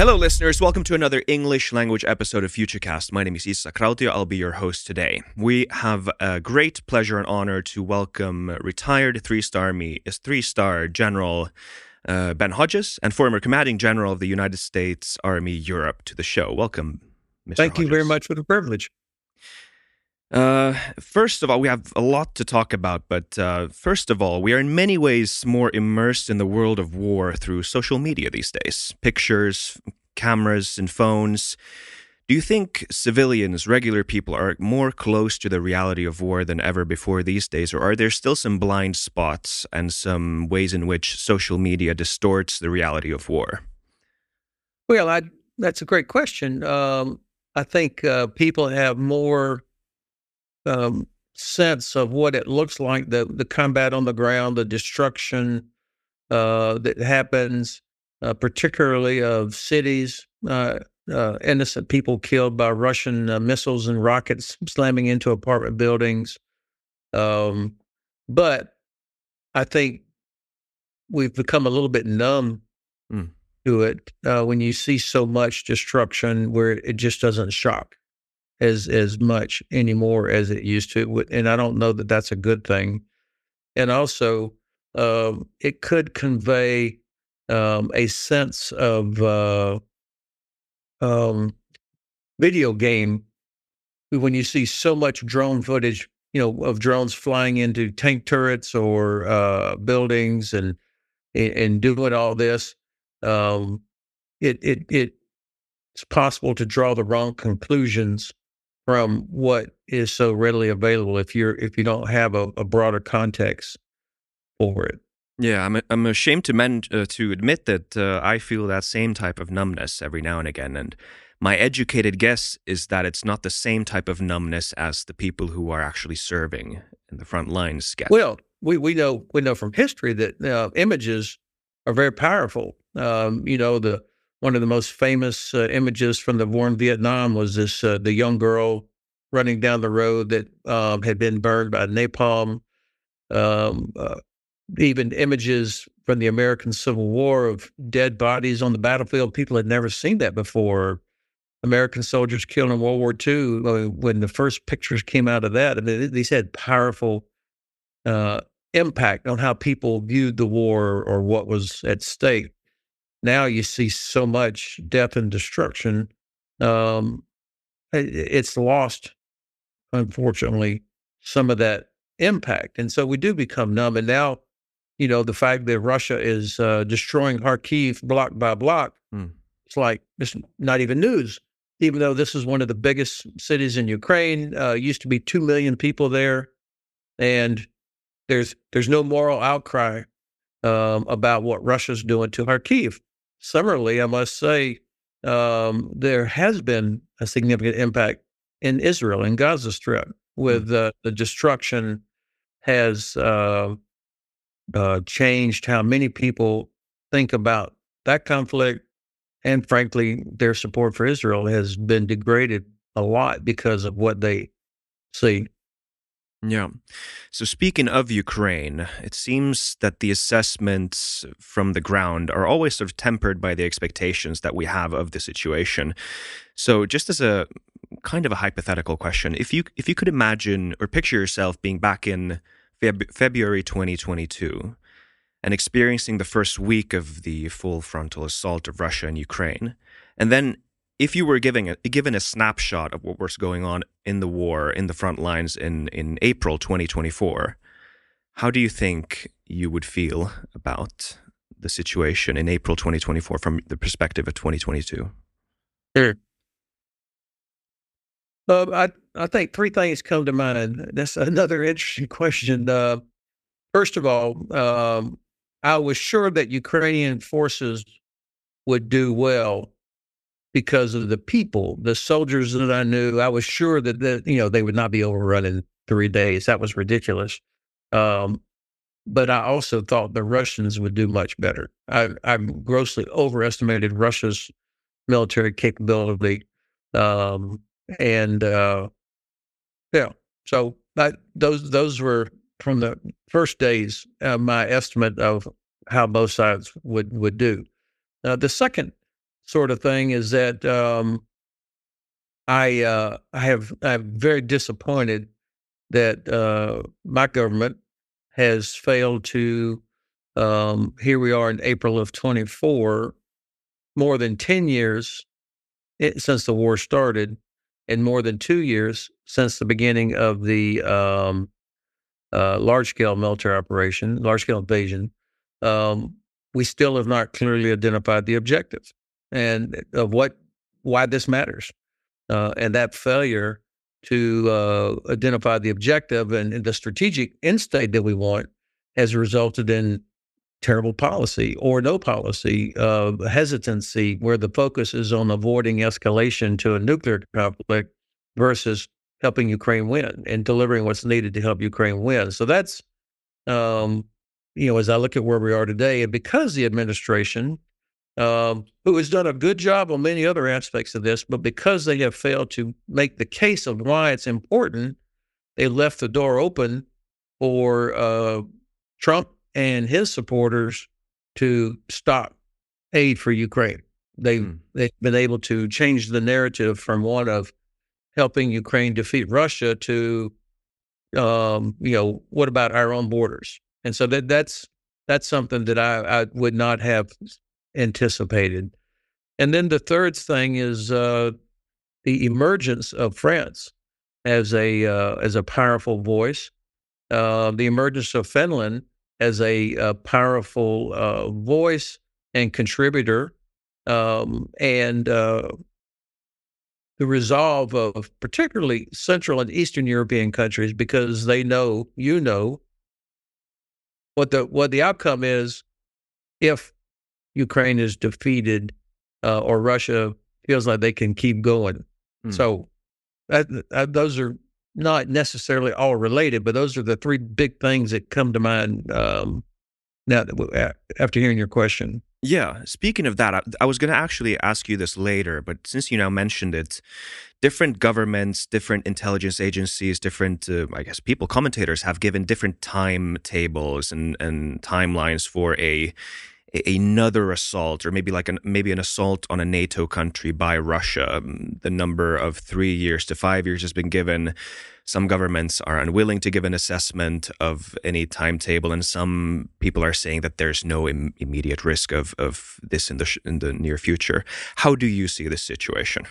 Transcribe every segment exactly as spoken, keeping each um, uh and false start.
Hello, listeners. Welcome to another English language episode of FutureCast. My name is Issa Krautio. I'll be your host today. We have a great pleasure and honor to welcome retired three-star me, three-star General uh, Ben Hodges and former Commanding General of the United States Army Europe to the show. Welcome, Mister Thank Hodges. you very much for the privilege. Uh, first of all, we have a lot to talk about, but uh, first of all, we are in many ways more immersed in the world of war through social media these days. Pictures, cameras, and phones. Do you think civilians, regular people, are more close to the reality of war than ever before these days, or are there still some blind spots and some ways in which social media distorts the reality of war? Well, I, that's a great question. Um, I think uh, people have more um, sense of what it looks like, the, the combat on the ground, the destruction uh, that happens, uh, particularly of cities, uh, uh, innocent people killed by Russian uh, missiles and rockets slamming into apartment buildings. Um, but I think we've become a little bit numb Mm. to it uh, when you see so much destruction where it just doesn't shock as as much anymore as it used to. And I don't know that that's a good thing. And also, um, it could convey um, a sense of uh, um, video game when you see so much drone footage, you know, of drones flying into tank turrets or uh, buildings and and doing all this. Um, it it it it's possible to draw the wrong conclusions from what is so readily available if you're if you don't have a, a broader context for it. Yeah, I'm I'm ashamed to men uh, to admit that uh, I feel that same type of numbness every now and again, and my educated guess is that it's not the same type of numbness as the people who are actually serving in the front lines get. Well, we we know we know from history that uh, images are very powerful. Um, you know, the one of the most famous uh, images from the war in Vietnam was this uh, the young girl running down the road that um, had been burned by napalm. Um, uh, even images from the American Civil War of dead bodies on the battlefield. People had never seen that before. American soldiers killed in World War Two. uh, When the first pictures came out of that, I mean, these had powerful uh, impact on how people viewed the war or what was at stake. Now you see so much death and destruction. Um, it, it's lost, unfortunately, some of that impact. And so we do become numb. And now, you know, the fact that Russia is uh, destroying Kharkiv block by block, Mm. it's like it's not even news, even though this is one of the biggest cities in Ukraine. Uh, used to be two million people there. And there's there's no moral outcry um, about what Russia's doing to Kharkiv. Similarly, I must say, um, there has been a significant impact in Israel, in Gaza Strip, with uh, the destruction has uh, uh, changed how many people think about that conflict. And frankly, their support for Israel has been degraded a lot because of what they see. Yeah. So speaking of Ukraine, it seems that the assessments from the ground are always sort of tempered by the expectations that we have of the situation. So just as a kind of a hypothetical question, if you if you could imagine or picture yourself being back in Feb- February twenty twenty-two and experiencing the first week of the full frontal assault of Russia and Ukraine, and then if you were giving a, given a snapshot of what was going on in the war, in the front lines in, in April twenty twenty-four, how do you think you would feel about the situation in April twenty twenty-four from the perspective of twenty twenty-two? Sure. Uh, I I think three things come to mind. That's another interesting question. Uh, first of all, um, I was sure that Ukrainian forces would do well because of the people, the soldiers that I knew. I was sure that, that you know they would not be overrun in three days. That was ridiculous. Um, but I also thought the Russians would do much better. I, I grossly overestimated Russia's military capability, um, and uh, yeah. So that those those were from the first days uh, my estimate of how both sides would would do. Uh, the second sort of thing is that um, I uh, I have I'm very disappointed that uh, my government has failed to. Um, here we are in April of twenty-four, more than ten years it, since the war started, and more than two years since the beginning of the um, uh, large-scale military operation, large-scale invasion. Um, we still have not clearly identified the objective and of what why this matters, uh, and that failure to uh, identify the objective and, and the strategic end state that we want has resulted in terrible policy or no policy, uh, hesitancy, where the focus is on avoiding escalation to a nuclear conflict versus helping Ukraine win and delivering what's needed to help Ukraine win. So that's, um, you know, as I look at where we are today, and because the administration, um, who has done a good job on many other aspects of this, but because they have failed to make the case of why it's important, they left the door open for uh, Trump and his supporters to stop aid for Ukraine. They've, mm. they've been able to change the narrative from one of helping Ukraine defeat Russia to, um, you know, what about our own borders? And so that that's that's something that I, I would not have anticipated. And then the third thing is uh, the emergence of France as a uh, as a powerful voice, uh, the emergence of Finland as a, a powerful uh, voice and contributor, um, and uh, the resolve of particularly Central and Eastern European countries, because they know, you know, what the what the outcome is if Ukraine is defeated uh, or Russia feels like they can keep going. Hmm. So that, that, those are not necessarily all related, but those are the three big things that come to mind um, now that, after hearing your question. Yeah. Speaking of that, I, I was going to actually ask you this later, but since you now mentioned it, different governments, different intelligence agencies, different, uh, I guess, people, commentators have given different timetables and, and timelines for a another assault, or maybe like an maybe an assault on a NATO country by Russia. Um, the number of three years to five years has been given. Some governments are unwilling to give an assessment of any timetable, and some people are saying that there's no Im- immediate risk of of this in the sh- in the near future. How do you see this situation?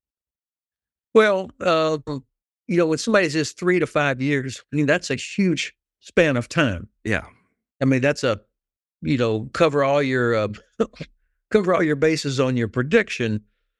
Well, uh, you know, when somebody says three to five years, I mean that's a huge span of time. Yeah, I mean that's a you know, cover all your uh, cover all your bases on your prediction.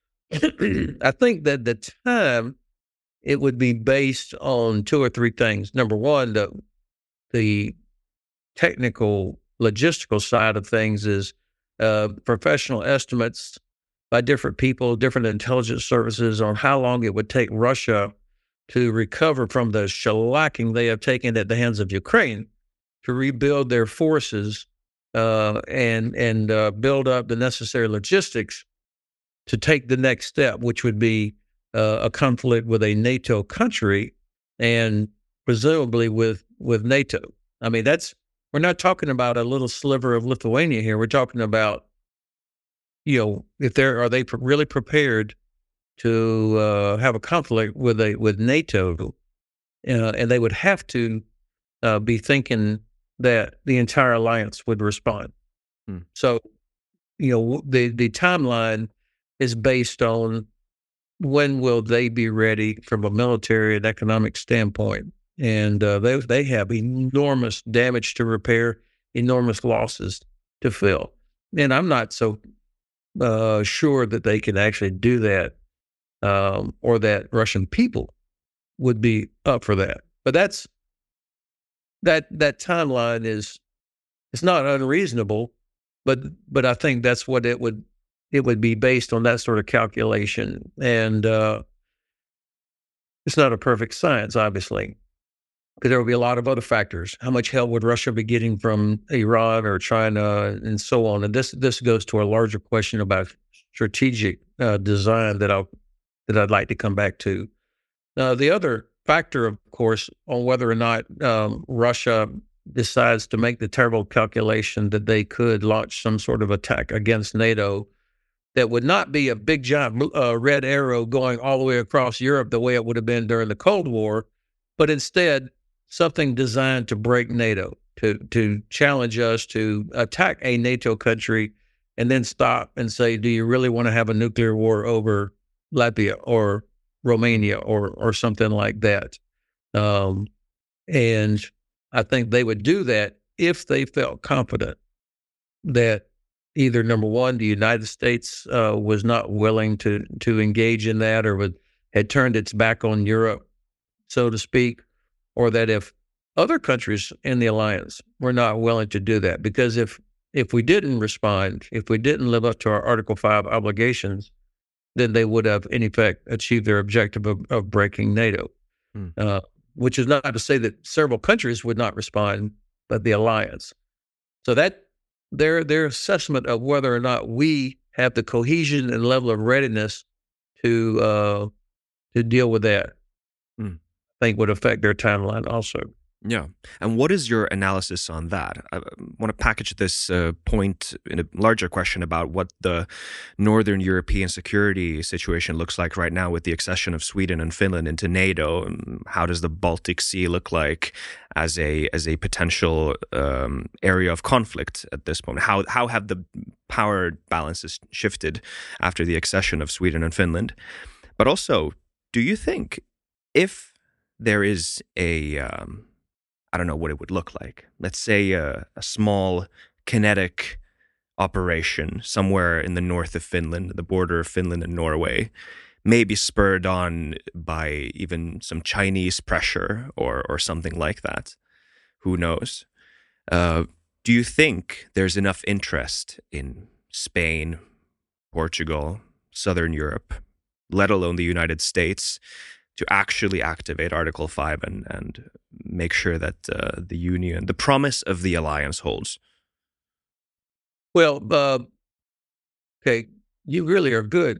I think that the time it would be based on two or three things. Number one, the the technical logistical side of things is uh, professional estimates by different people, different intelligence services on how long it would take Russia to recover from the shellacking they have taken at the hands of Ukraine, to rebuild their forces. Uh, and and uh, build up the necessary logistics to take the next step, which would be uh, a conflict with a NATO country, and presumably with with NATO. I mean, that's we're not talking about a little sliver of Lithuania here. We're talking about, you know, if they're are they really prepared to uh, have a conflict with a with NATO, uh, and they would have to uh, be thinking that the entire alliance would respond. Hmm. So, you know, the, the timeline is based on when will they be ready from a military and economic standpoint. And uh, they, they have enormous damage to repair, enormous losses to fill. And I'm not so uh, sure that they can actually do that, um, or that Russian people would be up for that. But that's That that timeline is it's not unreasonable, but but I think that's what it would it would be based on, that sort of calculation. And uh, it's not a perfect science, obviously, because there will be a lot of other factors. How much help would Russia be getting from Iran or China, and so on? And this this goes to a larger question about strategic uh, design that I that I'd like to come back to. Uh, the other factor, of course, on whether or not um, Russia decides to make the terrible calculation that they could launch some sort of attack against NATO, that would not be a big giant uh, red arrow going all the way across Europe the way it would have been during the Cold War, but instead something designed to break NATO, to to challenge us to attack a NATO country and then stop and say, do you really want to have a nuclear war over Latvia or Romania or or something like that? Um, and I think they would do that if they felt confident that either, number one, the United States uh, was not willing to to engage in that, or would, had turned its back on Europe, so to speak, or that if other countries in the alliance were not willing to do that. Because if if we didn't respond, if we didn't live up to our Article five obligations, then they would have, in effect, achieved their objective of, of breaking NATO, mm. uh, which is not to say that several countries would not respond, but the alliance. So that their their assessment of whether or not we have the cohesion and level of readiness to uh, to deal with that, mm. I think would affect their timeline also. Yeah. And what is your analysis on that? I want to package this uh, point in a larger question about what the Northern European security situation looks like right now with the accession of Sweden and Finland into NATO. And how does the Baltic Sea look like as a as a potential um, area of conflict at this moment? How how have the power balances shifted after the accession of Sweden and Finland? But also, do you think if there is a um, I don't know what it would look like. Let's say a, a small kinetic operation somewhere in the north of Finland, the border of Finland and Norway, maybe spurred on by even some Chinese pressure or or something like that. Who knows? Uh, do you think there's enough interest in Spain, Portugal, Southern Europe, let alone the United States, to actually activate Article five and, and make sure that uh, the Union, the promise of the alliance holds? Well, uh, okay, you really are good.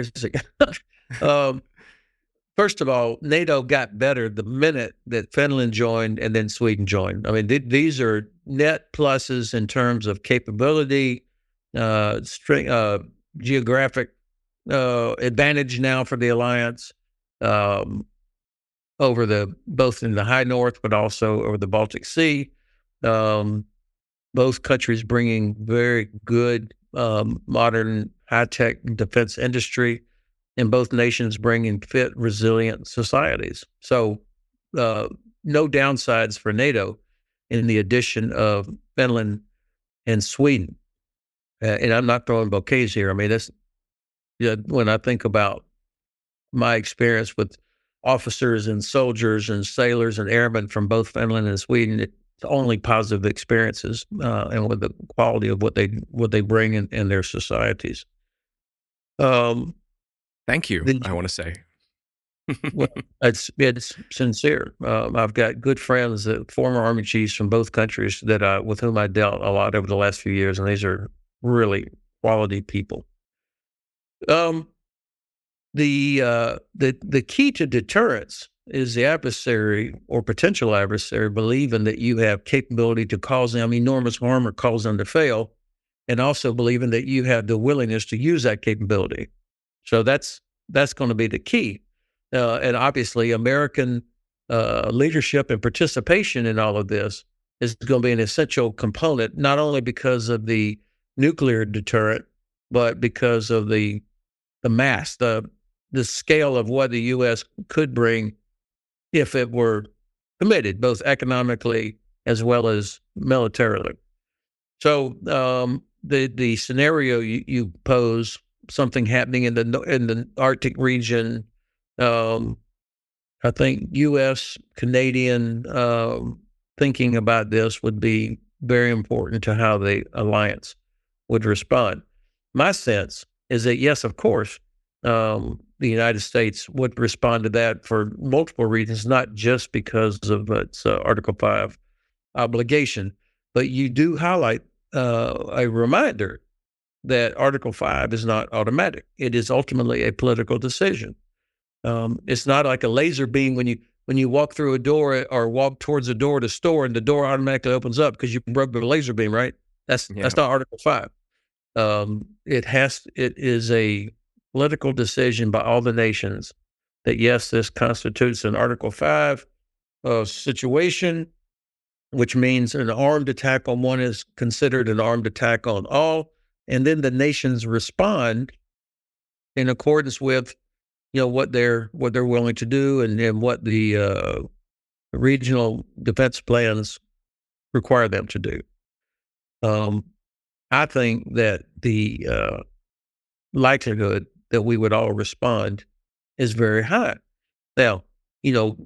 um, first of all, NATO got better the minute that Finland joined and then Sweden joined. I mean, th- these are net pluses in terms of capability, uh, string, uh, geographic uh, advantage now for the alliance. Um, over the both in the high north, but also over the Baltic Sea. Um, both countries bringing very good um, modern high-tech defense industry, and both nations bringing fit, resilient societies. So uh, no downsides for NATO in the addition of Finland and Sweden. Uh, and I'm not throwing bouquets here. I mean, that's you know, when I think about my experience with officers and soldiers and sailors and airmen from both Finland and Sweden, it's only positive experiences, uh, and with the quality of what they what they bring in, in their societies. Um, Thank you. The, I want to say, well, it's it's sincere. Um, I've got good friends, uh, former Army chiefs from both countries that I, with whom I dealt a lot over the last few years, and these are really quality people. Um. The uh, the the key to deterrence is the adversary or potential adversary believing that you have capability to cause them enormous harm or cause them to fail, and also believing that you have the willingness to use that capability. So that's that's going to be the key. Uh, and obviously, American uh, leadership and participation in all of this is going to be an essential component, not only because of the nuclear deterrent, but because of the the mass, the the scale of what the U S could bring if it were committed, both economically as well as militarily. So um, the the scenario you, you pose, something happening in the in the Arctic region, um, I think U S, Canadian um, thinking about this would be very important to how the alliance would respond. My sense is that, yes, of course, um, the United States would respond to that for multiple reasons, not just because of its uh, Article five obligation, but you do highlight uh, a reminder that Article five is not automatic. It is ultimately a political decision. Um, it's not like a laser beam when you when you walk through a door or walk towards a door to store and the door automatically opens up because you broke the laser beam, right? That's yeah. that's not Article five. Um, it has it is a political decision by all the nations that yes, this constitutes an Article Five uh, situation, which means an armed attack on one is considered an armed attack on all, and then the nations respond in accordance with you know what they're what they're willing to do and, and what the uh, regional defense plans require them to do. Um, I think that the uh, likelihood that we would all respond is very high. Now, you know,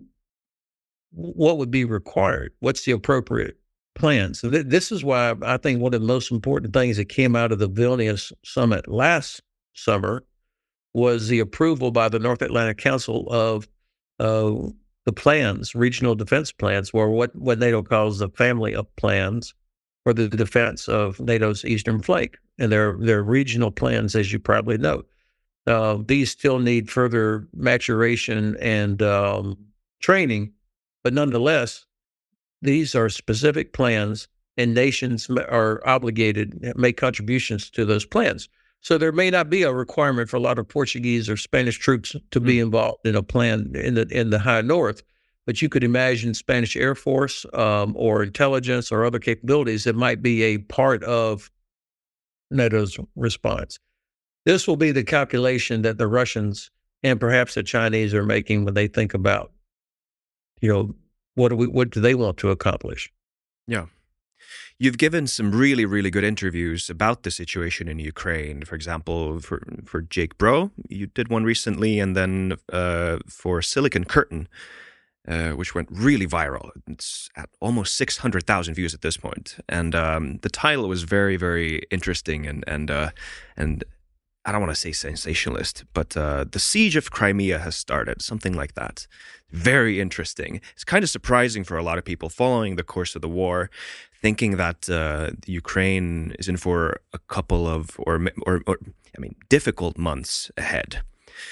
what would be required? What's the appropriate plan? So th- this is why I think one of the most important things that came out of the Vilnius summit last summer was the approval by the North Atlantic Council of uh, the plans, regional defense plans, or what, what NATO calls the family of plans for the defense of NATO's eastern flank. And they're, they're regional plans, as you probably know. Uh, these still need further maturation and um, training, but nonetheless, these are specific plans, and nations are obligated to make contributions to those plans. So there may not be a requirement for a lot of Portuguese or Spanish troops to be involved in a plan in the in the high north, but you could imagine Spanish Air Force um, or intelligence or other capabilities that might be a part of NATO's response. This will be the calculation that the Russians and perhaps the Chinese are making when they think about, you know, what do we what do they want to accomplish? Yeah. You've given some really, really good interviews about the situation in Ukraine. For example, for for Jake Bro, you did one recently, and then uh, for Silicon Curtain, uh, which went really viral. It's at almost six hundred thousand views at this point. And um, the title was very, very interesting and, and, uh, and I don't want to say sensationalist, but uh, the siege of Crimea has started, something like that. Very interesting. It's kind of surprising for a lot of people following the course of the war, thinking that uh, Ukraine is in for a couple of, or, or, or I mean, difficult months ahead.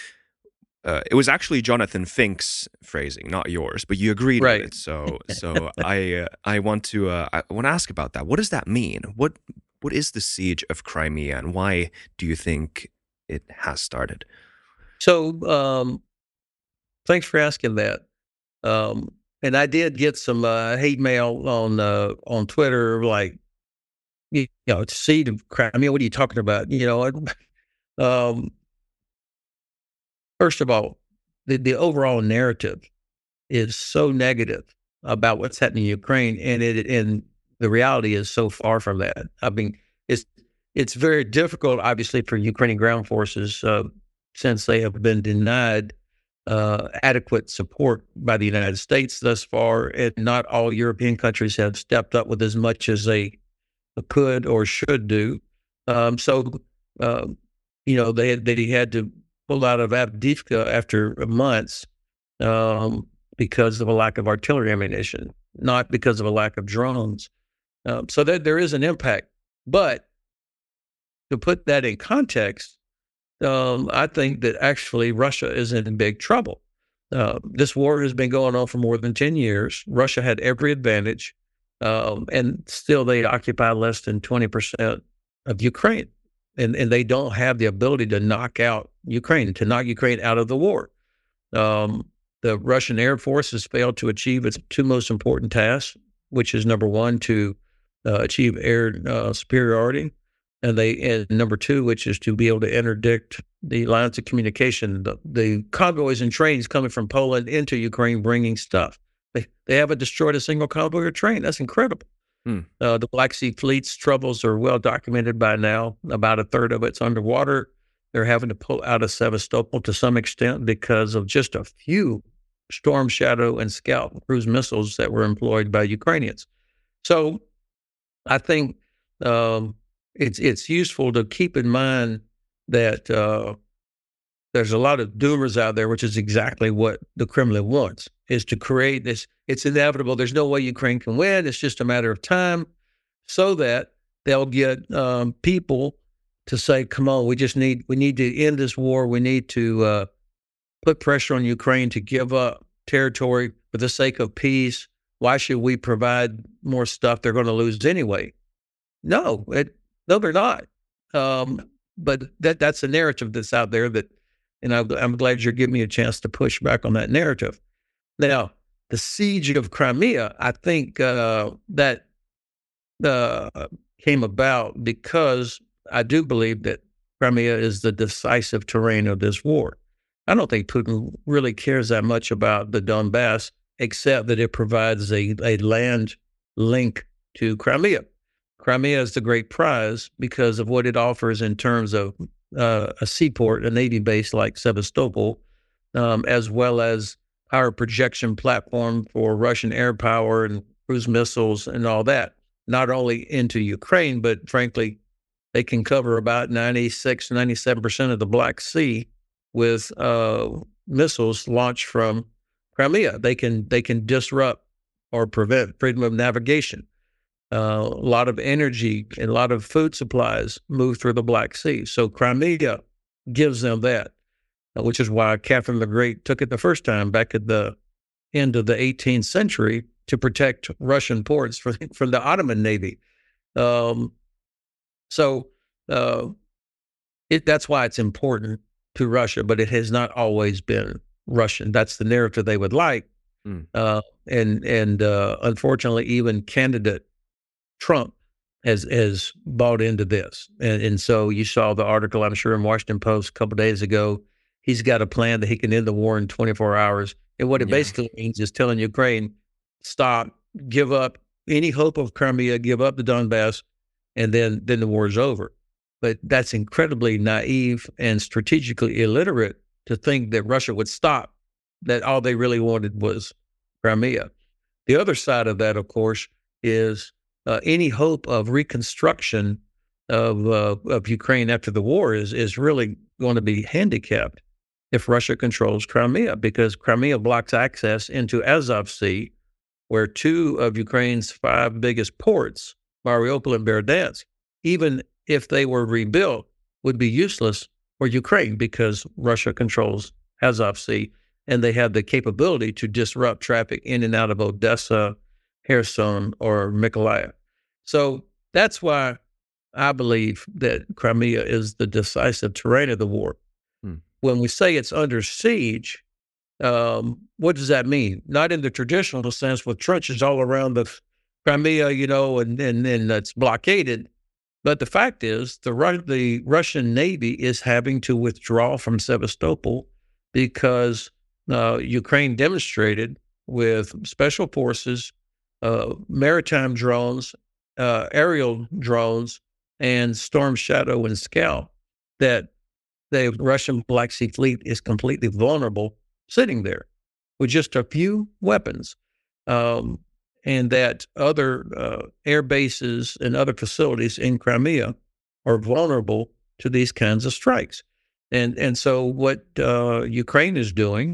Uh, it was actually Jonathan Fink's phrasing, not yours, but you agreed Right. with it. So, so I, uh, I want to, uh, I want to ask about that. What does that mean? What, what is the siege of Crimea, and why do you think it has started? So, um, thanks for asking that. Um, and I did get some uh, hate mail on uh, on Twitter, like, you know, it's siege of Crimea. What are you talking about? You know, um, first of all, the, the overall narrative is so negative about what's happening in Ukraine, and it and the reality is so far from that. I mean, it's it's very difficult, obviously, for Ukrainian ground forces uh, since they have been denied uh, adequate support by the United States thus far, and not all European countries have stepped up with as much as they could or should do. Um, so, uh, you know, they had, they had to pull out of Avdiivka after months um, because of a lack of artillery ammunition, not because of a lack of drones. Um, so that there is an impact. But to put that in context, um, I think that actually Russia is in big trouble. Uh, this war has been going on for more than ten years. Russia had every advantage, um, and still they occupy less than twenty percent of Ukraine. And, and they don't have the ability to knock out Ukraine, to knock Ukraine out of the war. Um, the Russian Air Force has failed to achieve its two most important tasks, which is number one, to uh, achieve air uh, superiority, and they and number two, which is to be able to interdict the lines of communication, the, the convoys and trains coming from Poland into Ukraine bringing stuff. They they haven't destroyed a single convoy or train. That's incredible. Hmm. Uh, the Black Sea Fleet's troubles are well documented by now. About a third of it's underwater. They're having to pull out of Sevastopol to some extent because of just a few Storm Shadow and Scout cruise missiles that were employed by Ukrainians. So I think um, it's it's useful to keep in mind that uh, there's a lot of doomers out there, which is exactly what the Kremlin wants, is to create this. It's inevitable. There's no way Ukraine can win. It's just a matter of time, so that they'll get um, people to say, come on, we just need, we need to end this war. We need to uh, put pressure on Ukraine to give up territory for the sake of peace. Why should we provide more stuff they're going to lose anyway? No, it, no, they're not. Um, but that that's a narrative that's out there that, and I'm, I'm glad you're giving me a chance to push back on that narrative. Now, the siege of Crimea, I think uh, that uh, came about because I do believe that Crimea is the decisive terrain of this war. I don't think Putin really cares that much about the Donbass, except that it provides a, a land link to Crimea. Crimea is the great prize because of what it offers in terms of uh, a seaport, a Navy base like Sevastopol, um, as well as our projection platform for Russian air power and cruise missiles and all that, not only into Ukraine, but frankly, they can cover about ninety-six, ninety-seven percent of the Black Sea with uh, missiles launched from Crimea. They can they can disrupt or prevent freedom of navigation. Uh, a lot of energy and a lot of food supplies move through the Black Sea. So Crimea gives them that, which is why Catherine the Great took it the first time back at the end of the eighteenth century to protect Russian ports from, from the Ottoman Navy. Um, so uh, it, that's why it's important to Russia, but it has not always been Russian. That's the narrative they would like. Mm. Uh, and and uh, unfortunately, even candidate Trump has has bought into this. And, and so you saw the article, I'm sure, in Washington Post a couple of days ago. He's got a plan that he can end the war in twenty-four hours. And what it yeah. basically means is telling Ukraine, stop, give up any hope of Crimea, give up the Donbass, and then, then the war is over. But that's incredibly naive and strategically illiterate to think that Russia would stop, that all they really wanted was Crimea. The other side of that, of course, is uh, any hope of reconstruction of uh, of Ukraine after the war is is really going to be handicapped if Russia controls Crimea, because Crimea blocks access into Azov Sea, where two of Ukraine's five biggest ports, Mariupol and Berdansk, even if they were rebuilt, would be useless for Ukraine because Russia controls Azov Sea, and they have the capability to disrupt traffic in and out of Odessa, Kherson, or Mykolaiv. So that's why I believe that Crimea is the decisive terrain of the war. Hmm. When we say it's under siege, um, what does that mean? Not in the traditional sense with trenches all around the Crimea, you know, and and, and it's blockaded. But the fact is, the the Russian Navy is having to withdraw from Sevastopol because uh, Ukraine demonstrated with special forces, uh, maritime drones, uh, aerial drones, and Storm Shadow and Scout that the Russian Black Sea Fleet is completely vulnerable sitting there with just a few weapons. Um, and that other uh, air bases and other facilities in Crimea are vulnerable to these kinds of strikes. And and so what uh, Ukraine is doing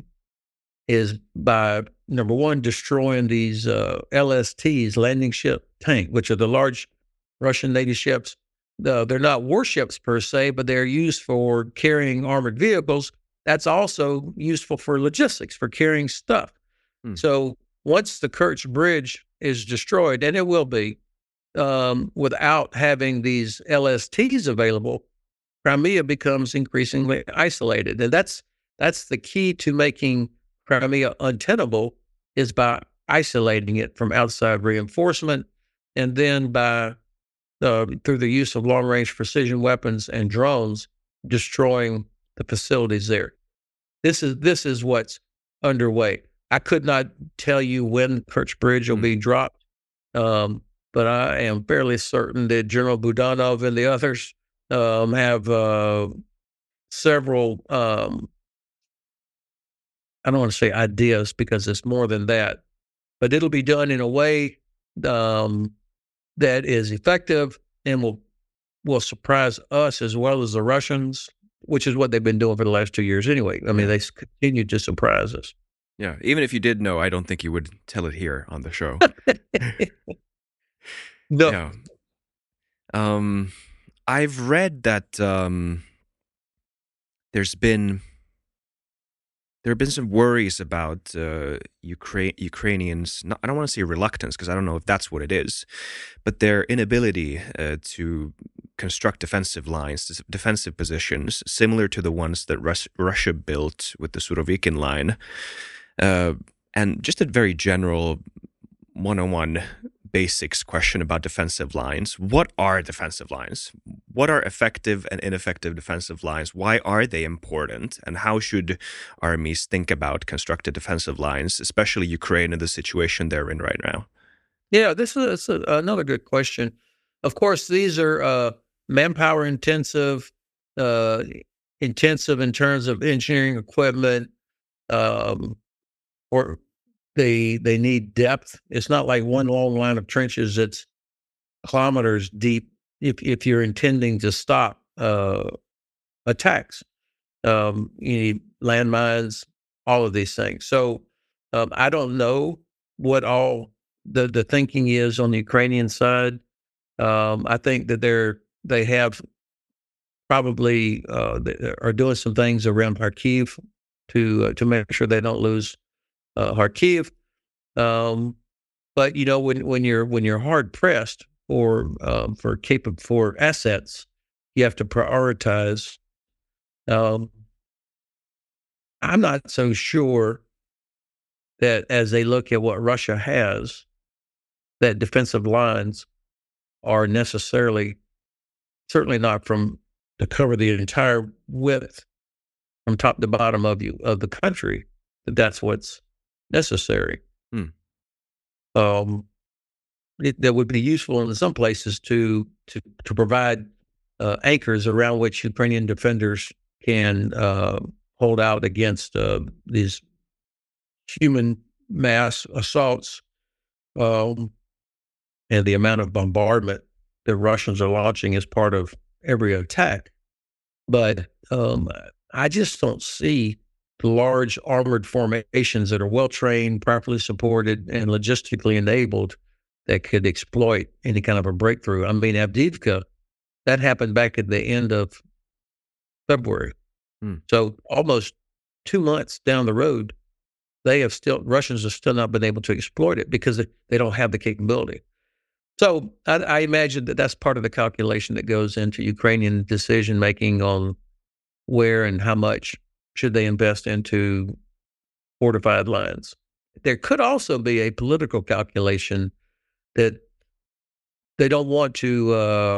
is by, number one, destroying these uh, L S Ts, landing ship tank, which are the large Russian Navy ships. Uh, they're not warships per se, but they're used for carrying armored vehicles. That's also useful for logistics, for carrying stuff. Hmm. So once the Kerch Bridge is destroyed, and it will be, um, without having these L S Ts available, Crimea becomes increasingly isolated. And that's that's the key to making Crimea untenable, is by isolating it from outside reinforcement, and then by uh, through the use of long-range precision weapons and drones, destroying the facilities there. This is this is what's underway. I could not tell you when Kerch Bridge will mm. be dropped, um, but I am fairly certain that General Budanov and the others um, have uh, several, um, I don't want to say ideas because it's more than that, but it'll be done in a way um, that is effective and will will surprise us as well as the Russians, which is what they've been doing for the last two years anyway. I mean, they continue to surprise us. Yeah, even if you did know, I don't think you would tell it here on the show. No. Yeah. Um, I've read that um, there's been There have been some worries about uh, Ukra- Ukrainians. Not, I don't want to say reluctance, because I don't know if that's what it is, but their inability uh, to construct defensive lines, defensive positions, similar to the ones that Rus- Russia built with the Surovikin line. Uh, and just a very general one-on-one basics question about defensive lines. What are defensive lines? What are effective and ineffective defensive lines? Why are they important? And how should armies think about constructed defensive lines, especially Ukraine in the situation they're in right now? Yeah, this is that's a, another good question. Of course, these are uh, manpower intensive, uh, intensive in terms of engineering equipment, um, or they they need depth. It's not like one long line of trenches that's kilometers deep. If if you're intending to stop uh, attacks, um, you need landmines, all of these things. So um, I don't know what all the the thinking is on the Ukrainian side. Um, I think that they're they have probably uh, they are doing some things around Kharkiv to uh, to make sure they don't lose uh, Kharkiv. Um, but you know, when when you're when you're hard pressed for um, for capable for assets, you have to prioritize. Um, I'm not so sure that as they look at what Russia has, that defensive lines are necessarily certainly not from to cover the entire width from top to bottom of you of the country. That that's what's necessary. Hmm. Um, it, that would be useful in some places to to to provide uh, anchors around which Ukrainian defenders can uh, hold out against uh, these human mass assaults, um, and the amount of bombardment the Russians are launching as part of every attack. But um, I just don't see large armored formations that are well trained, properly supported, and logistically enabled that could exploit any kind of a breakthrough. I mean, Avdiivka, that happened back at the end of February. Hmm. So almost two months down the road, they have still, Russians have still not been able to exploit it because they, they don't have the capability. So I, I imagine that that's part of the calculation that goes into Ukrainian decision making on where and how much should they invest into fortified lines. There could also be a political calculation that they don't want to uh,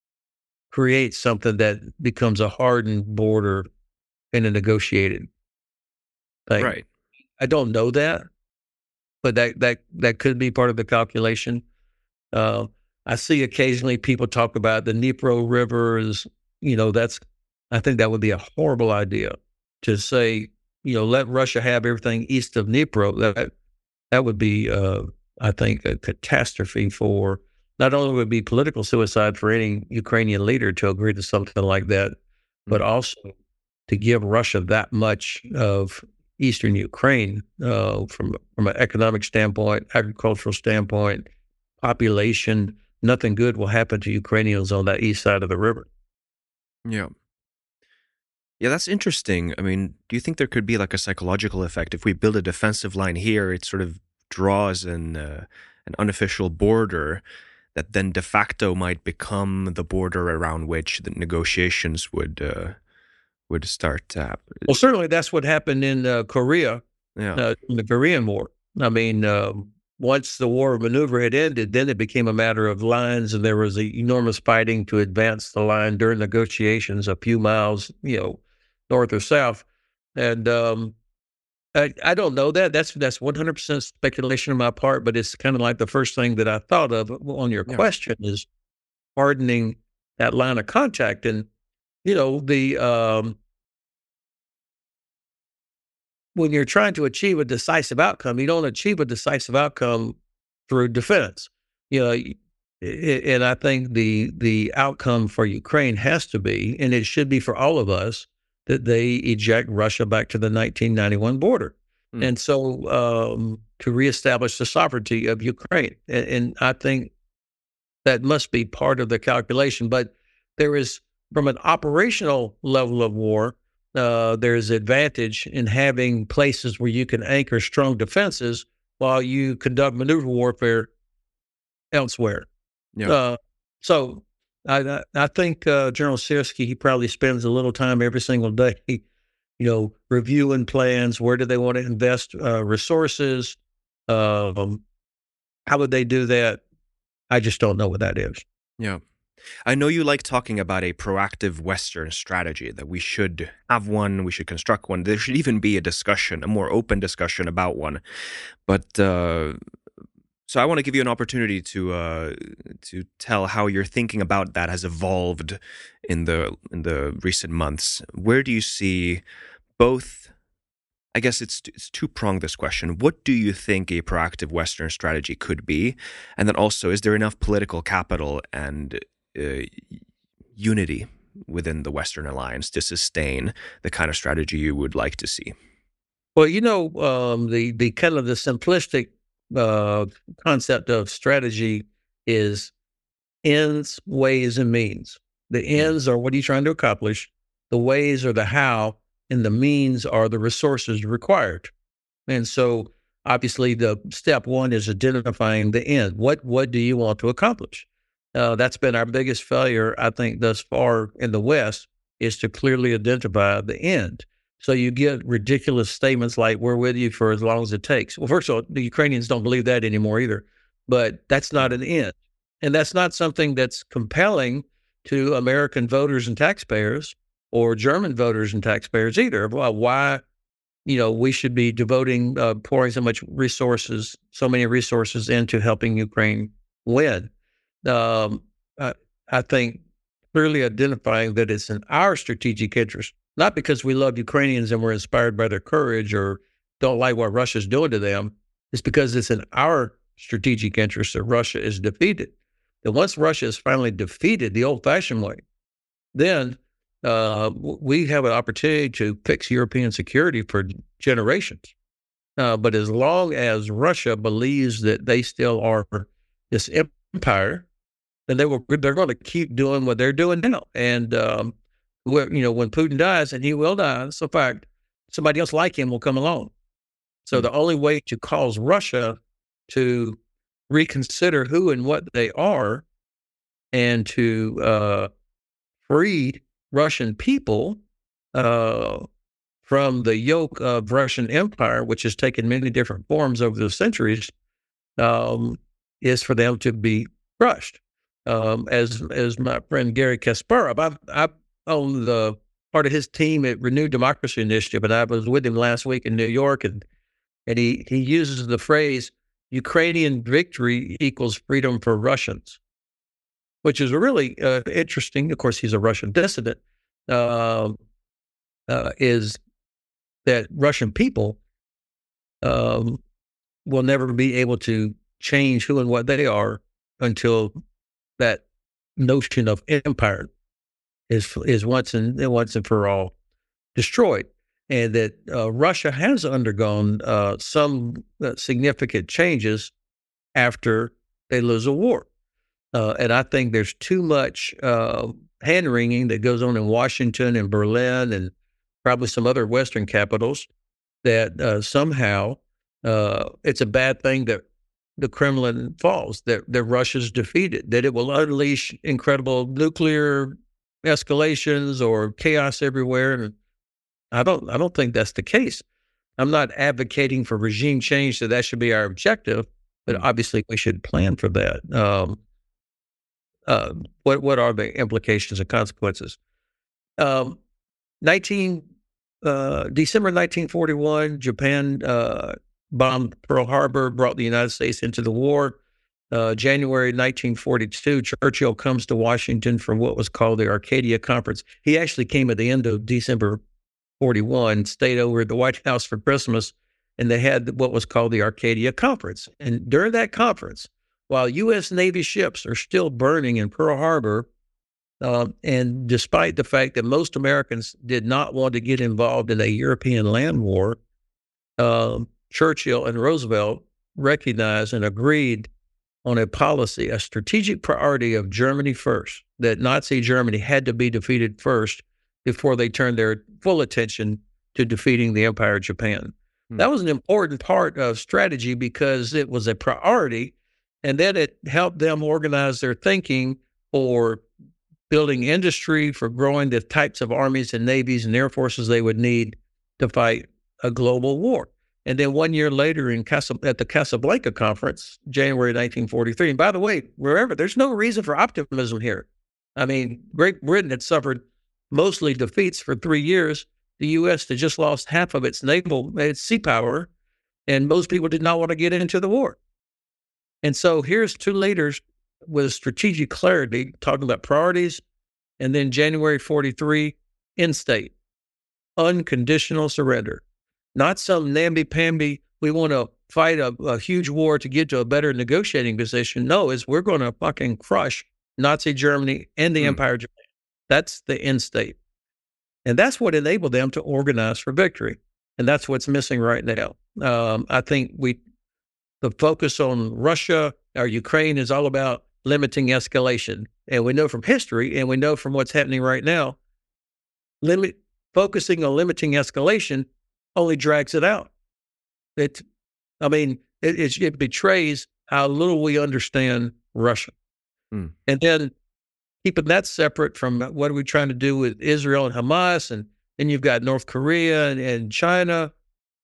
create something that becomes a hardened border in a negotiated thing. Right. I don't know that, but that that that could be part of the calculation. Uh, I see occasionally people talk about the Dnipro River is, you know, that's, I think that would be a horrible idea to say, you know, let Russia have everything east of Dnipro. That that would be, uh, I think, a catastrophe for, not only would it be political suicide for any Ukrainian leader to agree to something like that, but Mm. also to give Russia that much of eastern Ukraine uh, from from an economic standpoint, agricultural standpoint, population. Nothing good will happen to Ukrainians on that east side of the river. Yeah. Yeah, that's interesting. I mean, do you think there could be like a psychological effect if we build a defensive line here? It sort of draws an uh, an unofficial border that then de facto might become the border around which the negotiations would uh, would start. Uh, Well, certainly that's what happened in uh, Korea, yeah. uh, in the Korean War. I mean, um, once the war of maneuver had ended, then it became a matter of lines, and there was a enormous fighting to advance the line during negotiations a few miles, you know, north or south. And um, I, I don't know that. That's that's one hundred percent speculation on my part, but it's kind of like the first thing that I thought of on your Yeah. question is hardening that line of contact. And, you know, the um, when you're trying to achieve a decisive outcome, you don't achieve a decisive outcome through defense. You know, y- a- and I think the the outcome for Ukraine has to be, and it should be for all of us, that they eject Russia back to the nineteen ninety-one border, Mm. and so um, to reestablish the sovereignty of Ukraine. And, and I think that must be part of the calculation. But there is, from an operational level of war, uh, there's advantage in having places where you can anchor strong defenses while you conduct maneuver warfare elsewhere. Yeah. Uh, so I, I I think uh, General Sirski, he probably spends a little time every single day, you know, reviewing plans. Where do they want to invest uh, resources? Um, how would they do that? I just don't know what that is. Yeah. I know you like talking about a proactive Western strategy, that we should have one, we should construct one. There should even be a discussion, a more open discussion about one. But uh, so I want to give you an opportunity to uh, to tell how your thinking about that has evolved in the in the recent months. Where do you see both? I guess it's it's two pronged, this question. What do you think a proactive Western strategy could be? And then also, is there enough political capital and uh, unity within the Western alliance to sustain the kind of strategy you would like to see? Well, you know, um, the the kind of the simplistic uh, concept of strategy is ends, ways, and means. The Mm. ends are what are you trying to accomplish. The ways are the how, and the means are the resources required. And so, obviously, the step one is identifying the end. What what do you want to accomplish? Uh, that's been our biggest failure, I think, thus far in the West, is to clearly identify the end. So you get ridiculous statements like "We're with you for as long as it takes." Well, first of all, the Ukrainians don't believe that anymore either, but that's not an end, and that's not something that's compelling to American voters and taxpayers, or German voters and taxpayers either. Well, why? You know, we should be devoting, uh, pouring so much resources, so many resources into helping Ukraine win. Um, I, I think clearly identifying that it's in our strategic interest, not because we love Ukrainians and we're inspired by their courage or don't like what Russia's doing to them. It's because it's in our strategic interest that Russia is defeated. And once Russia is finally defeated the old fashioned way, then uh, we have an opportunity to fix European security for generations. Uh, but as long as Russia believes that they still are this empire, then they will, they're going to keep doing what they're doing now. And, um, you know, when Putin dies, and he will die, so fact, somebody else like him will come along. So Mm. the only way to cause Russia to reconsider who and what they are and to uh, free Russian people uh, from the yoke of Russian empire, which has taken many different forms over the centuries, um, is for them to be crushed. Um, as as my friend Gary Kasparov, I I own the part of his team at Renewed Democracy Initiative, and I was with him last week in New York, and and he he uses the phrase "Ukrainian victory equals freedom for Russians," which is really uh, interesting. Of course, he's a Russian dissident. Uh, uh, is that Russian people um, will never be able to change who and what they are until that notion of empire is is once and once and for all destroyed, and that uh, Russia has undergone uh, some uh, significant changes after they lose a war. Uh, and I think there's too much uh, hand wringing that goes on in Washington and Berlin and probably some other Western capitals that uh, somehow uh, it's a bad thing that the Kremlin falls, that, that Russia's defeated, that it will unleash incredible nuclear escalations or chaos everywhere. And I don't, I don't think that's the case. I'm not advocating for regime change, so that should be our objective, but Mm. obviously we should plan for that. Um, uh, what what are the implications and consequences? Um, nineteen uh, December nineteen forty-one, Japan uh, bombed Pearl Harbor, brought the United States into the war. Uh, January nineteen forty-two, Churchill comes to Washington for what was called the Arcadia Conference. He actually came at the end of December forty-one, stayed over at the White House for Christmas, and they had what was called the Arcadia Conference. And during that conference, while U S. Navy ships are still burning in Pearl Harbor, um, and despite the fact that most Americans did not want to get involved in a European land war, um, Churchill and Roosevelt recognized and agreed on a policy, a strategic priority of Germany first, that Nazi Germany had to be defeated first before they turned their full attention to defeating the Empire of Japan. Hmm. That was an important part of strategy because it was a priority, and then it helped them organize their thinking for building industry, for growing the types of armies and navies and air forces they would need to fight a global war. And then one year later in Casa, at the Casablanca Conference, January nineteen forty-three, and by the way, wherever, there's no reason for optimism here. I mean, Great Britain had suffered mostly defeats for three years. The U S had just lost half of its naval, its sea power, and most people did not want to get into the war. And so here's two leaders with strategic clarity talking about priorities, and then January forty-three, end state, unconditional surrender. Not some namby-pamby, we want to fight a, a huge war to get to a better negotiating position. No, it's we're going to fucking crush Nazi Germany and the mm. Empire of Japan. That's the end state. And that's what enabled them to organize for victory. And that's what's missing right now. Um, I think we, the focus on Russia or Ukraine is all about limiting escalation. And we know from history, and we know from what's happening right now, limit, focusing on limiting escalation only drags it out. It, I mean, it, it, it betrays how little we understand Russia. Mm. And then keeping that separate from what are we trying to do with Israel and Hamas, and then you've got North Korea and, and China.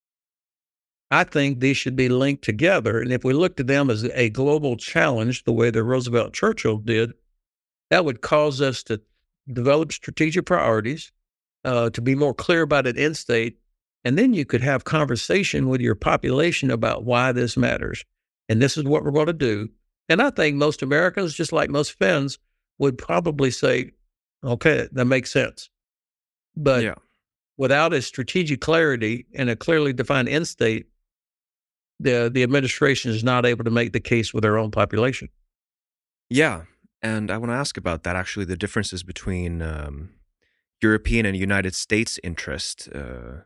I think these should be linked together. And if we looked at them as a global challenge, the way that Roosevelt and Churchill did, that would cause us to develop strategic priorities, uh, to be more clear about an end state. And then you could have conversation with your population about why this matters. And this is what we're going to do. And I think most Americans, just like most Finns, would probably say, okay, that makes sense. But yeah. Without a strategic clarity and a clearly defined end state, the the administration is not able to make the case with their own population. Yeah. And I want to ask about that, actually, the differences between um, European and United States interest. Uh,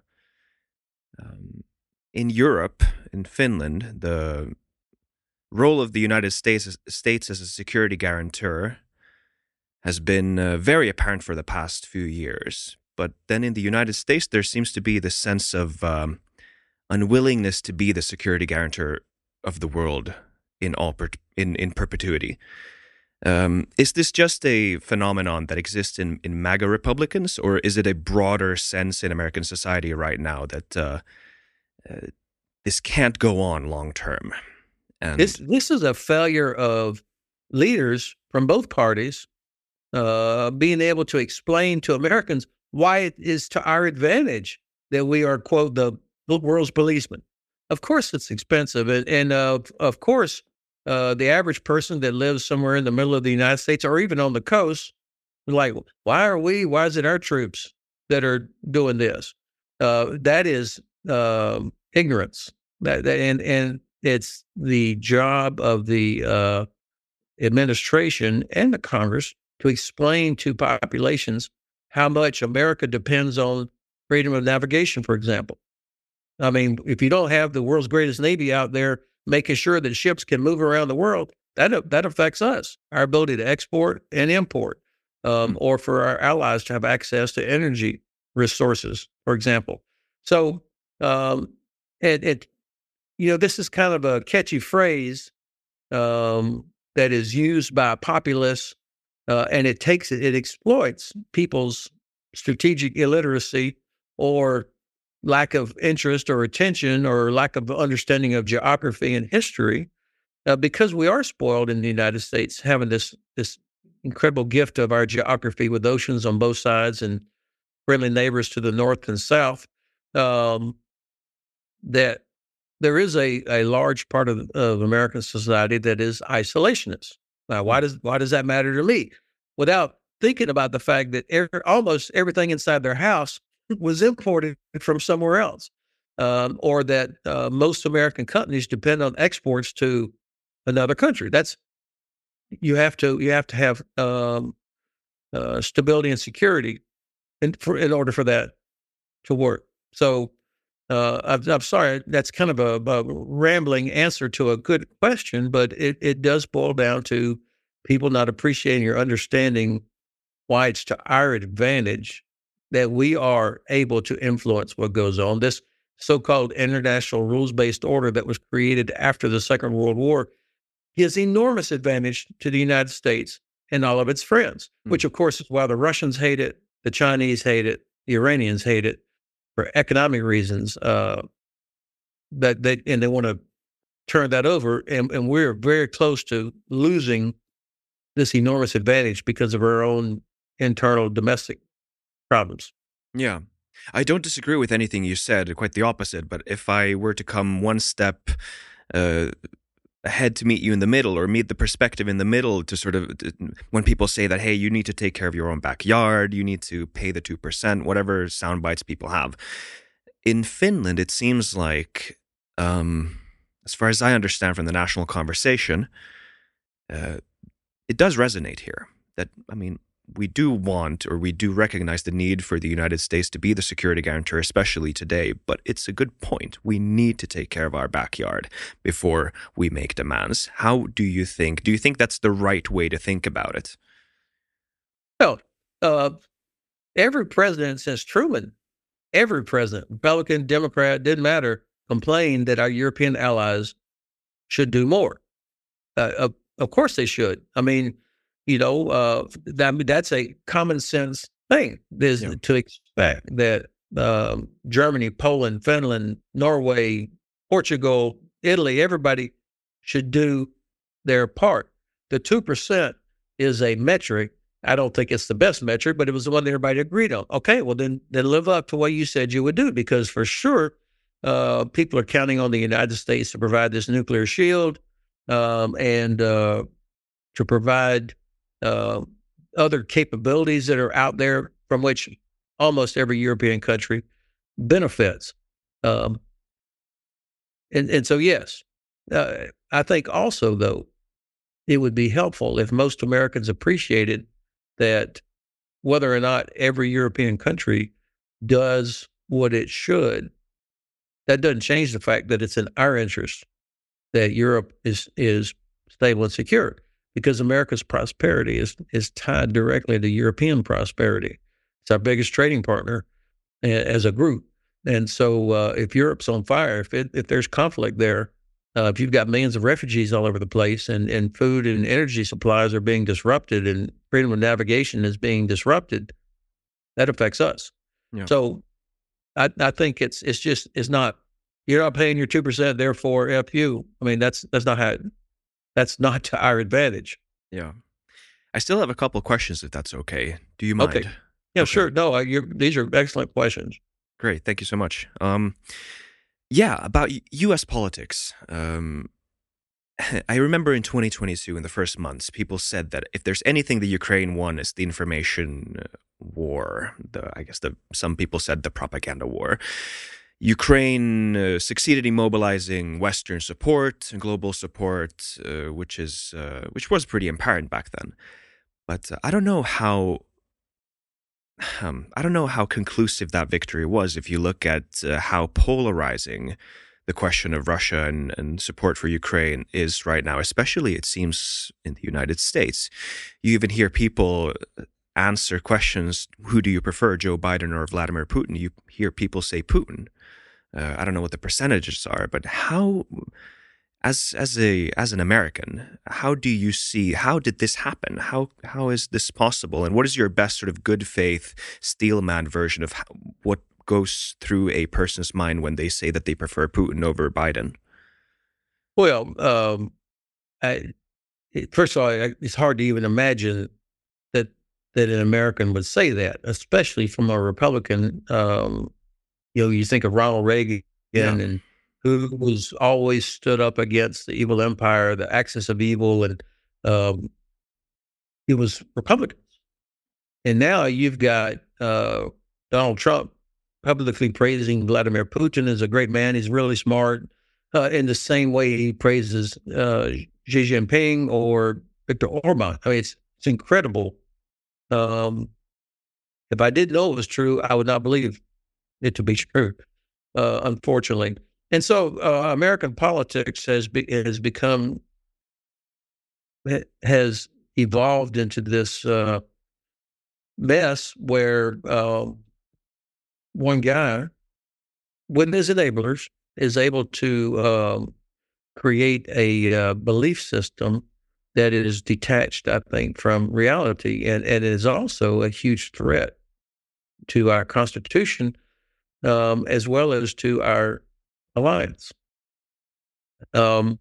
um, in Europe, in Finland, the role of the United States, States as a security guarantor has been uh, very apparent for the past few years. But then in the United States, there seems to be this sense of um, unwillingness to be the security guarantor of the world in all per- in, in perpetuity. Um, is this just a phenomenon that exists in, in MAGA Republicans, or is it a broader sense in American society right now that uh, uh, this can't go on long term? And this this is a failure of leaders from both parties uh, being able to explain to Americans why it is to our advantage that we are, quote, the world's policeman. Of course, it's expensive, and, and uh, of course. Uh, the average person that lives somewhere in the middle of the United States or even on the coast, like, why are we, why is it our troops that are doing this? Uh, that is uh, ignorance. That, that, and, and it's the job of the uh, administration and the Congress to explain to populations how much America depends on freedom of navigation, for example. I mean, if you don't have the world's greatest Navy out there making sure that ships can move around the world, that that affects us, our ability to export and import, um, or for our allies to have access to energy resources, for example. So, um, it, it, you know, this is kind of a catchy phrase um, that is used by populists, uh, and it takes it, it exploits people's strategic illiteracy or lack of interest or attention or lack of understanding of geography and history, uh, because we are spoiled in the United States, having this this incredible gift of our geography with oceans on both sides and friendly neighbors to the north and south, um, that there is a, a large part of, of American society that is isolationist. Now, why does why does that matter to me? Without thinking about the fact that er, almost everything inside their house was imported from somewhere else, um, or that uh, most American companies depend on exports to another country. That's you have to you have to have um, uh, stability and security in, for, in order for that to work. So uh, I'm, I'm sorry, that's kind of a, a rambling answer to a good question, but it, it does boil down to people not appreciating or understanding why it's to our advantage that we are able to influence what goes on. This so-called international rules-based order that was created after the Second World War gives enormous advantage to the United States and all of its friends, Mm. which of course is why the Russians hate it, the Chinese hate it, the Iranians hate it for economic reasons. Uh, that they and they want to turn that over, and, and we're very close to losing this enormous advantage because of our own internal domestic problems. Yeah. I don't disagree with anything you said, quite the opposite. But if I were to come one step uh, ahead to meet you in the middle, or meet the perspective in the middle, to sort of, when people say that, hey, you need to take care of your own backyard, you need to pay the two percent, whatever sound bites people have. In Finland, it seems like, um, as far as I understand from the national conversation, uh, it does resonate here. That, I mean, we do want, or we do recognize the need for the United States to be the security guarantor, especially today. But it's a good point. We need to take care of our backyard before we make demands. How do you think? Do you think that's the right way to think about it? Well, uh, every president since Truman, every president, Republican, Democrat, didn't matter, complained that our European allies should do more. Uh, of, of course they should. I mean, you know, uh, that, that's a common sense thing is Yeah. to expect that um, Germany, Poland, Finland, Norway, Portugal, Italy, everybody should do their part. The two percent is a metric. I don't think it's the best metric, but it was the one that everybody agreed on. Okay, well, then, then live up to what you said you would do, because for sure, uh, people are counting on the United States to provide this nuclear shield um, and uh, to provide uh, other capabilities that are out there from which almost every European country benefits. Um, and, and so, yes, uh, I think also, though, it would be helpful if most Americans appreciated that whether or not every European country does what it should, that doesn't change the fact that it's in our interest that Europe is is stable and secure, because America's prosperity is is tied directly to European prosperity. It's our biggest trading partner as a group. And so uh, if Europe's on fire, if it, if there's conflict there, uh, if you've got millions of refugees all over the place, and, and food and energy supplies are being disrupted, and freedom of navigation is being disrupted, that affects us. Yeah. So I, I think it's it's just it's not, you're not paying your two percent, therefore F you. I mean, that's that's not how that's not to our advantage. Yeah. I still have a couple of questions, if that's okay. Do you mind? Okay. Yeah, Okay. sure. No, I, you're, these are excellent questions. Great. Thank you so much. Um, yeah, about U S politics. Um, I remember in twenty twenty-two, in the first months, people said that if there's anything the Ukraine won, it's the information uh, war. The, I guess the some people said the propaganda war. Ukraine uh, succeeded in mobilizing Western support and global support, uh, which is uh, which was pretty apparent back then. But uh, I don't know how. Um, I don't know how conclusive that victory was. If you look at uh, how polarizing the question of Russia and, and support for Ukraine is right now, especially it seems in the United States. You even hear people answer questions: who do you prefer, Joe Biden or Vladimir Putin? You hear people say Putin. Uh, I don't know what the percentages are, but how, as as a as an American, how do you see, how did this happen? How how is this possible? And what is your best sort of good faith steelman version of how, what goes through a person's mind when they say that they prefer Putin over Biden? Well, um, I, it, first of all, I, it's hard to even imagine that that an American would say that, especially from a Republican. Um, you know, you think of Ronald Reagan Yeah. and who was always stood up against the evil empire, the axis of evil, and um, it was Republicans. And now you've got uh, Donald Trump publicly praising Vladimir Putin as a great man. He's really smart. Uh, in the same way he praises uh, Xi Jinping or Viktor Orban. I mean, it's it's incredible. Um, if I didn't know it was true, I would not believe it to be true, uh, unfortunately. And so uh, American politics has be, has become, has evolved into this uh, mess where uh, one guy with his enablers is able to um, create a uh, belief system that is detached, I think, from reality, and, and is also a huge threat to our Constitution, um, as well as to our alliance. Um,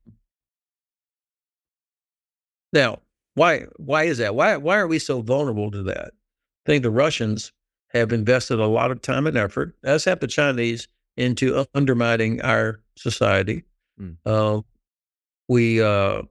now, why why is that? Why why are we so vulnerable to that? I think the Russians have invested a lot of time and effort, as have the Chinese, into undermining our society. Mm. Uh, we, uh,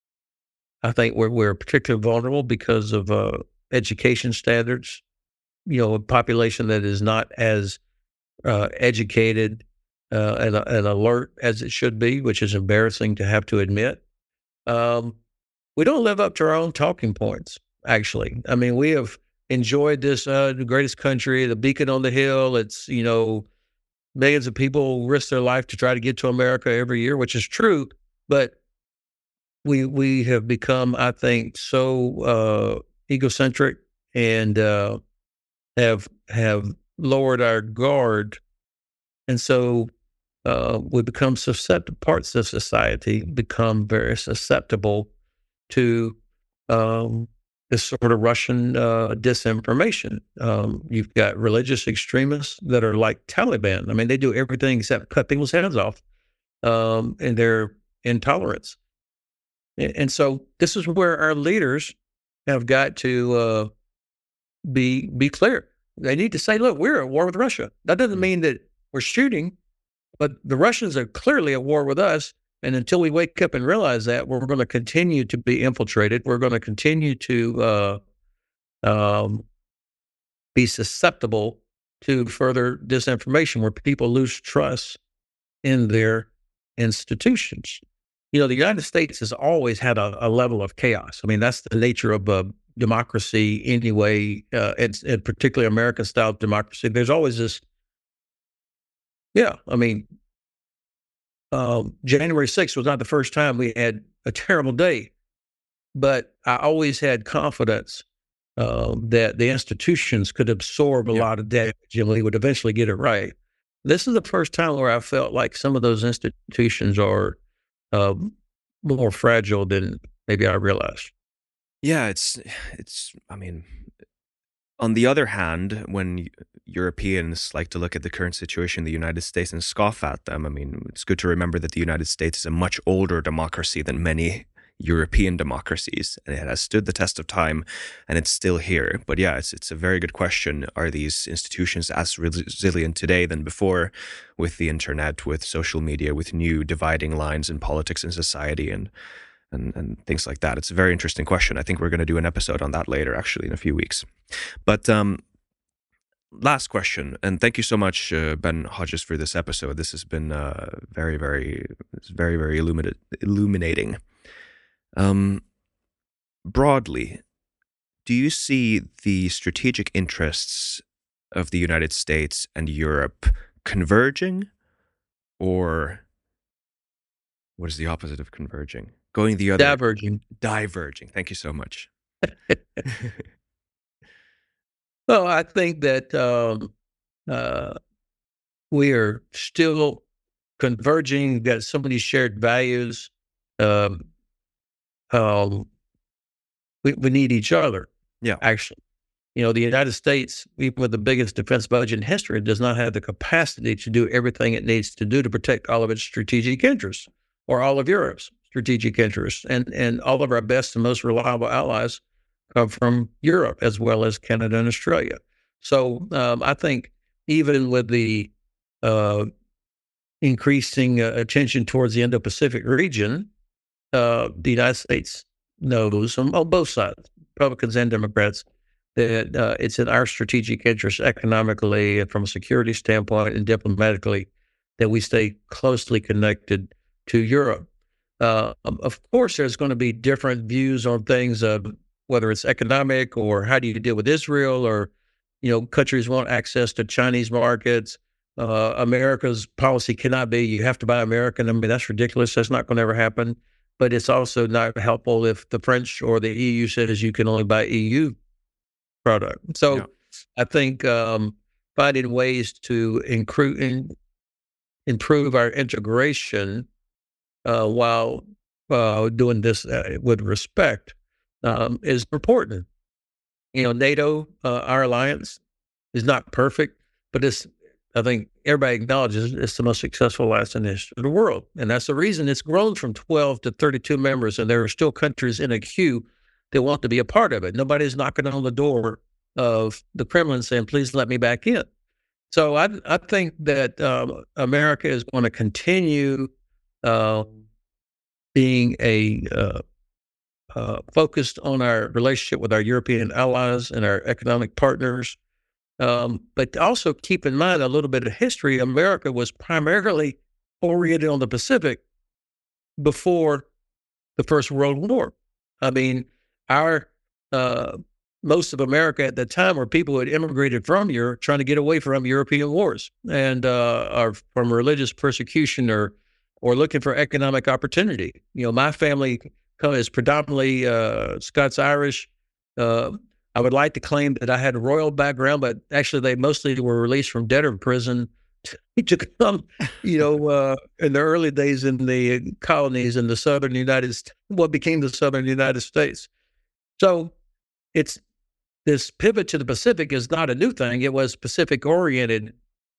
I think, we're we're particularly vulnerable because of uh, education standards. You know, a population that is not as uh, educated uh, and, and alert as it should be, which is embarrassing to have to admit. Um, we don't live up to our own talking points, actually. I mean, we have enjoyed this, uh, the greatest country, the beacon on the hill. It's, you know, millions of people risk their life to try to get to America every year, which is true. But we we have become, I think, so uh, egocentric and uh, have have lowered our guard, and so uh, we become susceptible. Parts of society become very susceptible to um, this sort of Russian uh, disinformation. Um, you've got religious extremists that are like Taliban. I mean, they do everything except cut people's heads off, um, and their intolerance. And, and so this is where our leaders have got to uh, be be clear. They need to say, "Look, we're at war with Russia." That doesn't mean that we're shooting, but the Russians are clearly at war with us. And until we wake up and realize that, we're going to continue to be infiltrated. We're going to continue to uh, um, be susceptible to further disinformation where people lose trust in their institutions. You know, the United States has always had a, a level of chaos. I mean, that's the nature of uh, democracy anyway, uh, and, and particularly American-style democracy. There's always this, yeah, I mean, Um, January sixth was not the first time we had a terrible day, but I always had confidence uh, that the institutions could absorb a Yeah. lot of damage and we would eventually get it right. This is the first time where I felt like some of those institutions are uh, more fragile than maybe I realized. Yeah, it's it's I mean, on the other hand, when Europeans like to look at the current situation in the United States and scoff at them, I mean, it's good to remember that the United States is a much older democracy than many European democracies, and it has stood the test of time, and it's still here. But yeah, it's it's a very good question. Are these institutions as resilient today than before, with the internet, with social media, with new dividing lines in politics and society, and and, and things like that? It's a very interesting question. I think we're going to do an episode on that later, actually, in a few weeks. But um, last question, and thank you so much, uh, Ben Hodges, for this episode. This has been uh, very, very, very, very illuminate, illuminating. Um, broadly, do you see the strategic interests of the United States and Europe converging, or what is the opposite of converging? Going the other Diverging. diverging. Thank you so much. Well, I think that um, uh, we are still converging. We've got so many shared values. Um, um, we, we need each other, Yeah. actually. You know, the United States, even with the biggest defense budget in history, does not have the capacity to do everything it needs to do to protect all of its strategic interests or all of Europe's strategic interests. And, and all of our best and most reliable allies come from Europe, as well as Canada and Australia. So um, I think even with the uh, increasing uh, attention towards the Indo-Pacific region, uh, the United States knows on, on both sides, Republicans and Democrats, that uh, it's in our strategic interest economically and from a security standpoint and diplomatically that we stay closely connected to Europe. Uh, of course, there's going to be different views on things, uh, whether it's economic or how do you deal with Israel, or, you know, countries want access to Chinese markets. Uh, America's policy cannot be you have to buy American. I mean, that's ridiculous. That's not going to ever happen. But it's also not helpful if the French or the E U says you can only buy E U product. So Yeah. I think um, finding ways to incru- in, improve our integration uh, while uh, doing this uh, with respect um, is important. You know, NATO, uh, our alliance, is not perfect, but it's, I think everybody acknowledges it's the most successful alliance in the history of the world. And that's the reason it's grown from twelve to thirty-two members, and there are still countries in a queue that want to be a part of it. Nobody's knocking on the door of the Kremlin saying, please let me back in. So I, I think that um, America is going to continue uh, being a uh, uh, focused on our relationship with our European allies and our economic partners. Um, but also keep in mind a little bit of history. America was primarily oriented on the Pacific before the First World War. I mean, our uh, most of America at the time were people who had immigrated from Europe, trying to get away from European wars and uh, or from religious persecution or or looking for economic opportunity. You know, my family is predominantly uh, Scots-Irish. Uh, I would like to claim that I had a royal background, but actually they mostly were released from debtor prison to, to come, you know, uh, in the early days in the colonies in the southern United States, what became the southern United States. So it's this pivot to the Pacific is not a new thing. It was Pacific oriented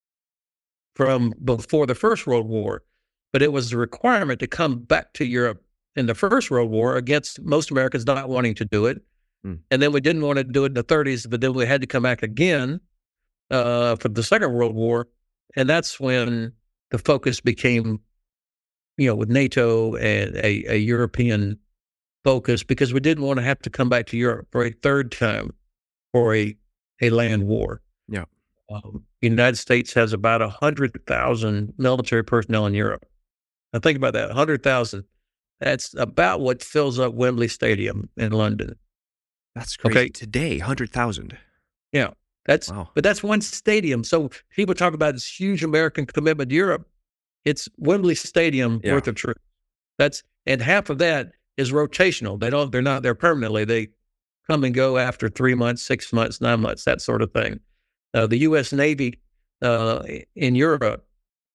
from before the First World War, but it was the requirement to come back to Europe in the First World War against most Americans not wanting to do it. And then we didn't want to do it in the thirties, but then we had to come back again uh, for the Second World War. And that's when the focus became, you know, with NATO and a, a European focus, because we didn't want to have to come back to Europe for a third time for a, a land war. Yeah. Um, the United States has about one hundred thousand military personnel in Europe. Now think about that, one hundred thousand. That's about what fills up Wembley Stadium in London. That's crazy. Okay. Today, one hundred thousand. Yeah, that's Wow. But that's one stadium. So people talk about this huge American commitment to Europe. It's Wembley Stadium Yeah. worth of troops. That's and half of that is rotational. They don't. They're not there permanently. They come and go after three months, six months, nine months, that sort of thing. Uh, the U S Navy uh, in Europe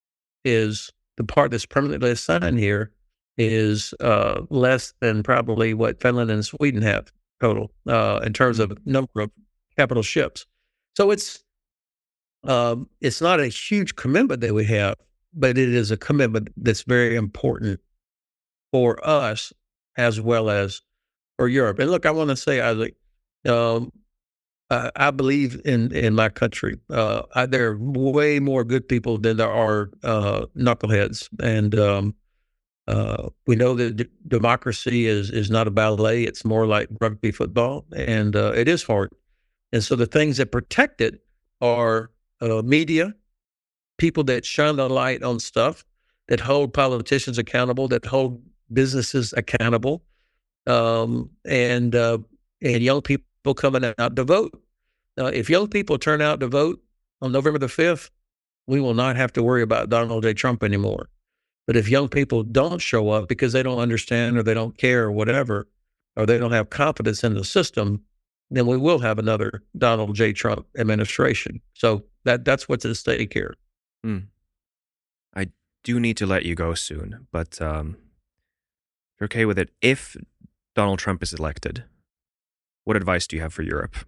is the part that's permanently assigned here is uh, less than probably what Finland and Sweden have total uh, in terms of number of capital ships. So it's um, it's not a huge commitment that we have, but it is a commitment that's very important for us as well as for Europe. And look, I want to say, Isaac, um, I, I believe in in my country. Uh, I, there are way more good people than there are uh, knuckleheads, and um, Uh, we know that d- democracy is is not a ballet; it's more like rugby football, and uh, it is hard. And so the things that protect it are uh, media, people that shine the light on stuff, that hold politicians accountable, that hold businesses accountable, um, and uh, and young people coming out to vote. Uh, if young people turn out to vote on November the fifth, we will not have to worry about Donald J. Trump anymore. But if young people don't show up because they don't understand or they don't care or whatever, or they don't have confidence in the system, then we will have another Donald J. Trump administration. So that that's what's at stake here. Mm. I do need to let you go soon, but um, if you're okay with it, if Donald Trump is elected, what advice do you have for Europe?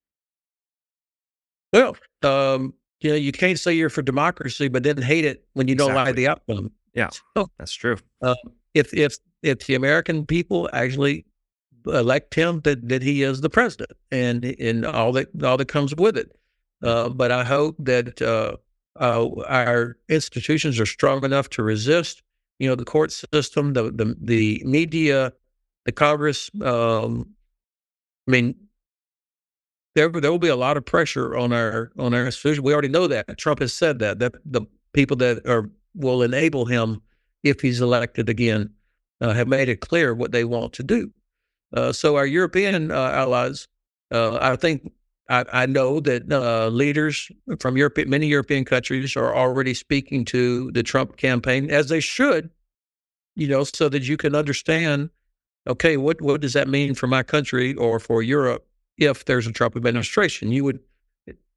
Well, um, you know, you can't say you're for democracy, but then hate it when you don't like Exactly. the outcome. Yeah, So, that's true. uh, if if if the American people actually elect him, that that he is the president, and and all that all that comes with it. Uh, but I hope that uh, uh, our institutions are strong enough to resist. You know, the court system, the the the media, the Congress. Um, I mean, there there will be a lot of pressure on our on our institutions. We already know that. Trump has said that that the people that are will enable him if he's elected again uh, have made it clear what they want to do. Uh, so our European uh, allies, uh, I think, I, I know that uh, leaders from Europe, many European countries are already speaking to the Trump campaign, as they should, you know, so that you can understand, okay, what, what does that mean for my country or for Europe if there's a Trump administration? You would,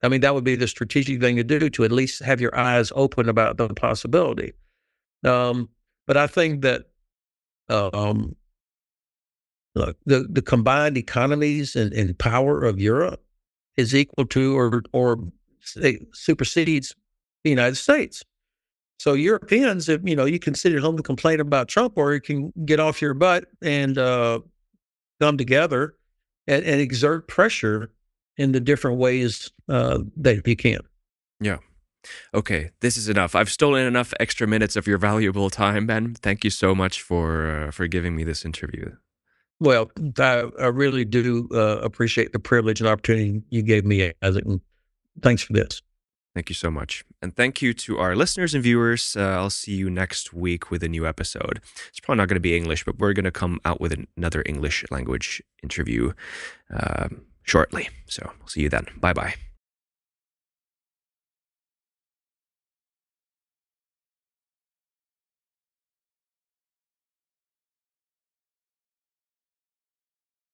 I mean, that would be the strategic thing to do, to at least have your eyes open about the possibility. Um, but I think that um, look, the, the combined economies and, and power of Europe is equal to or or say, supersedes the United States. So Europeans, if you know, you can sit at home and complain about Trump, or you can get off your butt and uh, come together and, and exert pressure in the different ways uh, that you can. Yeah. Okay, this is enough. I've stolen enough extra minutes of your valuable time, Ben. Thank you so much for uh, for giving me this interview. Well, I, I really do uh, appreciate the privilege and opportunity you gave me, Isaac. And thanks for this. Thank you so much. And thank you to our listeners and viewers. Uh, I'll see you next week with a new episode. It's probably not going to be English, but we're going to come out with another English language interview uh, shortly. So I'll see you then. Bye-bye.